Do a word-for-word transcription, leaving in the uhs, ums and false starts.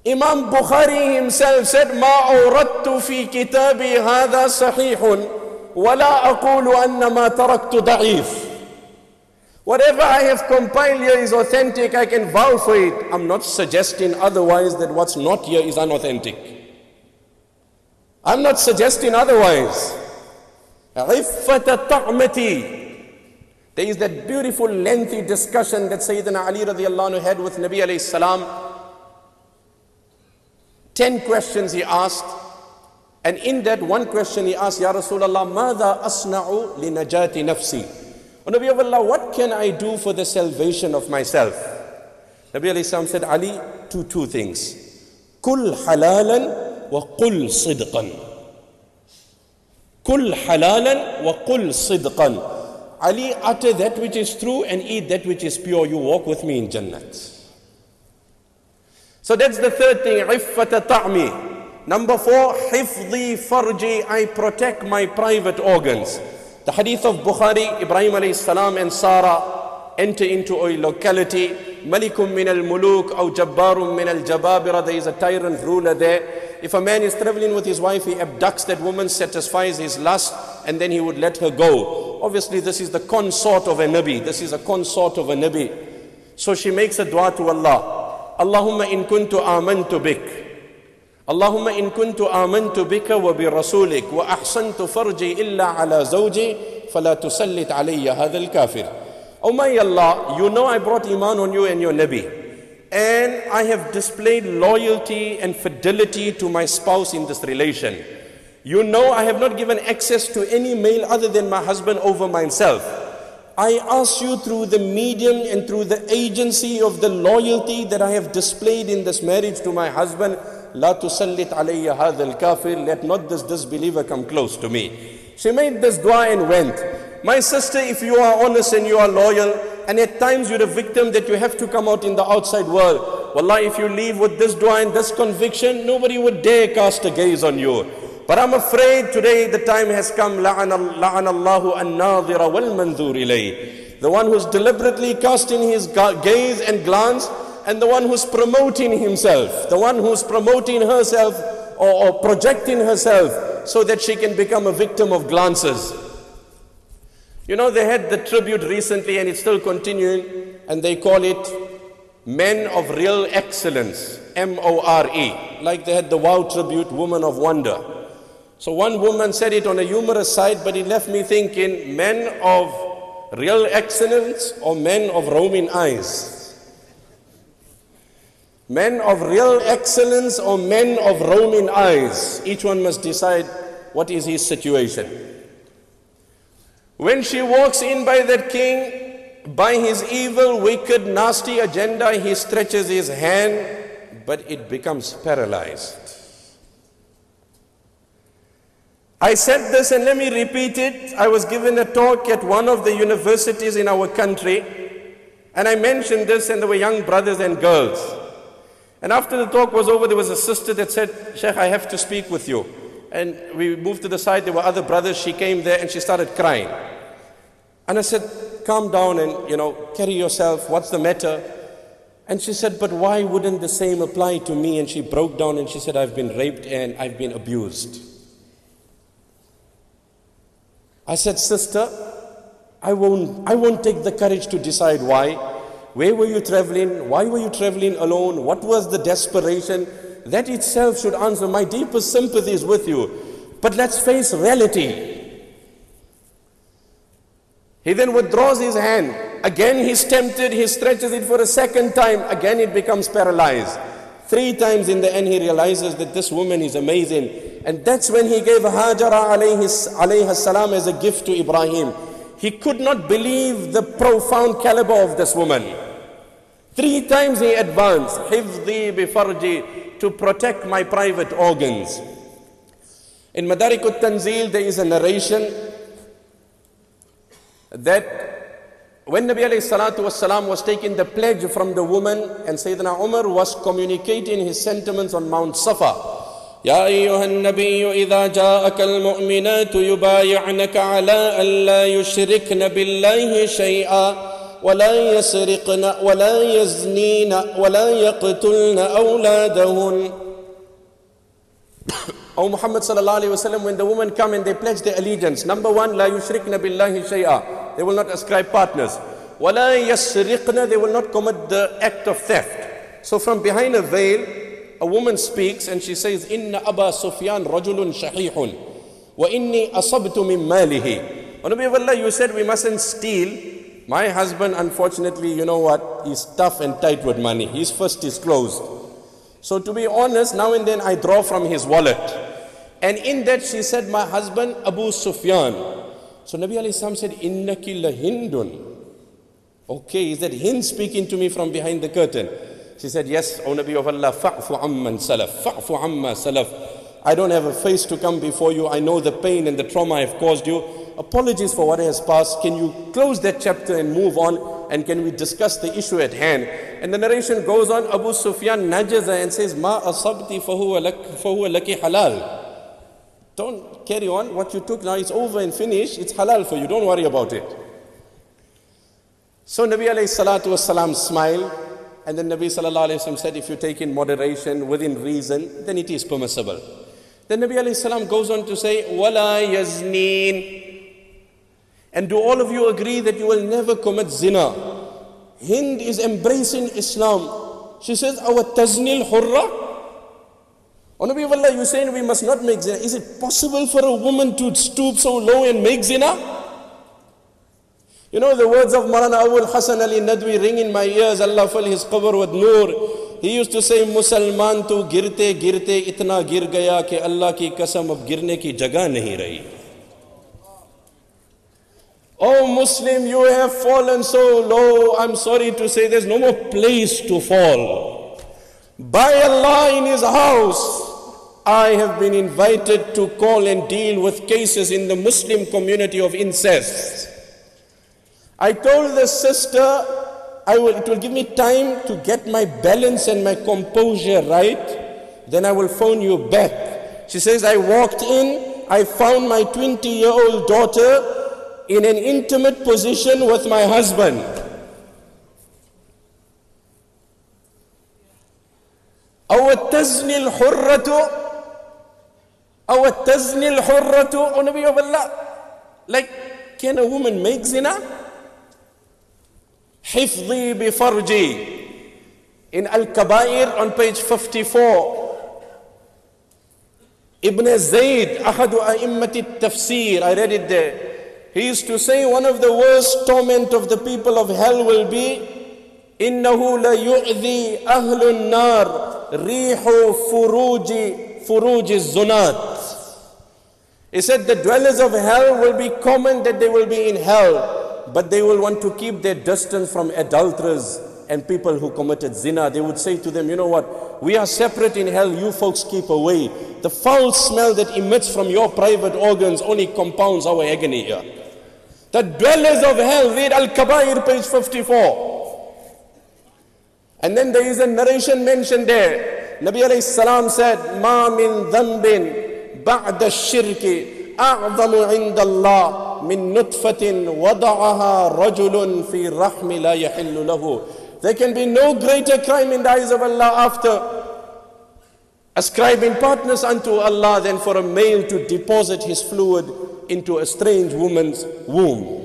Imam Bukhari himself said, Ma awradtu fi kitabi hadha sahihun, wa la aqulu anna ma taraktu da'if. Whatever I have compiled here is authentic, I can vouch for it. I'm not suggesting otherwise that what's not here is unauthentic. I'm not suggesting otherwise. Iffata ta'mati. There is that beautiful lengthy discussion that Sayyidina Ali radiallahu anhu had with Nabi alayhi salam. Ten questions he asked. And in that one question he asked, Ya Rasulullah, Mada asna'u li najati nafsi? O Nabi of Allah, what can I do for the salvation of myself? Nabi alayhi salam said, Ali, two, two things. Kul halalan wa qul sidqan. Kul halalan wa qul sidqan. Ali, utter that which is true and eat that which is pure. You walk with me in Jannat. So that's the third thing, iffata ta'mi. Number four, hifdhi farji, I protect my private organs. The hadith of Bukhari, Ibrahim alayhi salam and Sarah enter into a locality, Malikum min al-muluk or Jabbarum min al-jababira, there is a tyrant ruler there. If a man is traveling with his wife, he abducts that woman, satisfies his lust, and then he would let her go. Obviously this is the consort of a Nabi, this is a consort of a Nabi. So she makes a dua to Allah. Allahumma in kuntu amantu bik. Allahumma in kuntu amantu bika wa bi rasulik wa ahsantu farji illa ala zawji fala tusallit alayya hadha al-kafir. Oh my Allah, you know I brought iman on you and your Nabi, and I have displayed loyalty and fidelity to my spouse in this relation. You know I have not given access to any male other than my husband over myself. I ask you through the medium and through the agency of the loyalty that I have displayed in this marriage to my husband, La tusallit alayya hadha al-kafir, let not this disbeliever come close to me. She made this dua and went. My sister, if you are honest and you are loyal, and at times you're a victim that you have to come out in the outside world, wallah, if you leave with this dua and this conviction, nobody would dare cast a gaze on you. But I'm afraid today the time has come, la'ana Allahu an-nadhira wal-manzur ilay. The one who's deliberately casting his gaze and glance, and the one who's promoting himself, the one who's promoting herself or, or projecting herself so that she can become a victim of glances. You know, they had the tribute recently and it's still continuing, and they call it Men of Real Excellence, M O R E. Like they had the Wow tribute, Woman of Wonder. So one woman said it on a humorous side, but it left me thinking, men of real excellence or men of roaming eyes? Men of real excellence or men of roaming eyes? Each one must decide what is his situation. When she walks in by that king, by his evil, wicked, nasty agenda, he stretches his hand, but it becomes paralyzed. I said this and let me repeat it. I was given a talk at one of the universities in our country, and I mentioned this, and there were young brothers and girls. And after the talk was over, there was a sister that said, Sheikh, I have to speak with you. And we moved to the side, there were other brothers, she came there and she started crying. And I said, calm down and, you know, carry yourself, what's the matter? And she said, but why wouldn't the same apply to me? And she broke down and she said, I've been raped and I've been abused. I said, sister, I won't, I won't take the courage to decide why. Where were you traveling? Why were you traveling alone? What was the desperation? That itself should answer. My deepest sympathies with you. But let's face reality. He then withdraws his hand. Again he's tempted, he stretches it for a second time. Again it becomes paralyzed. Three times in the end he realizes that this woman is amazing. And that's when he gave Hajara alayhi salam as a gift to Ibrahim. He could not believe the profound caliber of this woman. Three times he advanced, Hifdhi bi farji, to protect my private organs. In Madarik al-Tanzil there is a narration that when Nabi alayhi salatu wasalam was taking the pledge from the woman and Sayyidina Umar was communicating his sentiments on Mount Safa. يا أيها النبي إذا جاءك المؤمنات يبايعنك على أن لا يشركن بالله شيئا ولا يسرقن ولا يزنين ولا يقتلن أولادهن. O Muhammad sallallahu alayhi wa sallam, when the women come and they pledge their allegiance, number one, لا يشركن بالله شيئا, they will not ascribe partners. ولا يسرقن, they will not commit the act of theft. So from behind a veil, a woman speaks and she says, إن أبا سفيان رجل شحيح وإني أصبت من ماله. O Nabi of Allah, you said we mustn't steal. My husband, unfortunately, you know what, he's tough and tight with money. His fist is closed. So to be honest, now and then I draw from his wallet. And in that she said, my husband, Abu Sufyan. So Nabi alayhi salam said, Innaki la Hindun. Okay, is that Hind speaking to me from behind the curtain? She said, yes, O Nabi of Allah, fa'fu amman salaf, fa'fu amma salaf. I don't have a face to come before you. I know the pain and the trauma I have caused you. Apologies for what has passed. Can you close that chapter and move on? And can we discuss the issue at hand? And the narration goes on. Abu Sufyan nudges her and says, Ma asabti fahuwa laki halal. Don't carry on. What you took now is over and finished. It's halal for you. Don't worry about it. So Nabi alayhi salatu wasalam smiled. And then Nabi sallallahu alayhi wasallam said, if you take in moderation, within reason, then it is permissible. Then Nabi alayhi salam goes on to say, Wala yazneen. And do all of you agree that you will never commit zina? Hind is embracing Islam. She says, our taznil hurra. O Nabi of Allah, you saying we must not make zina. Is it possible for a woman to stoop so low and make zina? You know the words of Maulana Abul Hasan Ali Nadwi ring in my ears. Allah fill his qabr with noor. He used to say, Musalman tu girte girte itna gir gaya ke Allah ki kasam ab girne ki jagah nahi rahi. Oh Muslim, you have fallen so low. I'm sorry to say there's no more place to fall. By Allah, in His house, I have been invited to call and deal with cases in the Muslim community of incest. I told the sister, I will, it will give me time to get my balance and my composure right. Then I will phone you back. She says, I walked in, I found my twenty-year-old daughter in an intimate position with my husband. Our taznil hurratu, our taznil hurratu, O Nabi of Allah. Like, can a woman make zina? Hifdhi bi farji. In Al-Kabair on page fifty-four. Ibn Zayd, ahadu a'immati tafsir, I read it there. He used to say one of the worst torment of the people of hell will be إِنَّهُ لَيُؤْذِي أَهْلُ النَّارِ رِيحُ فُرُوجِ فُرُوجِ الزُّنَاتِ. He said the dwellers of hell will be common that they will be in hell, but they will want to keep their distance from adulterers and people who committed zina. They would say to them, you know what, we are separate in hell, you folks keep away. The foul smell that emits from your private organs only compounds our agony here. The dwellers of hell, read Al-Kabair, page fifty-four. And then there is a narration mentioned there. Nabi alayhi salam said, Ma min dhanbin ba'da shirki a'zamu inda Allah min nutfatin wada'aha rajulun fi rahmi la yahillu lahu. There can be no greater crime in the eyes of Allah after ascribing partners unto Allah than for a male to deposit his fluid into a strange woman's womb.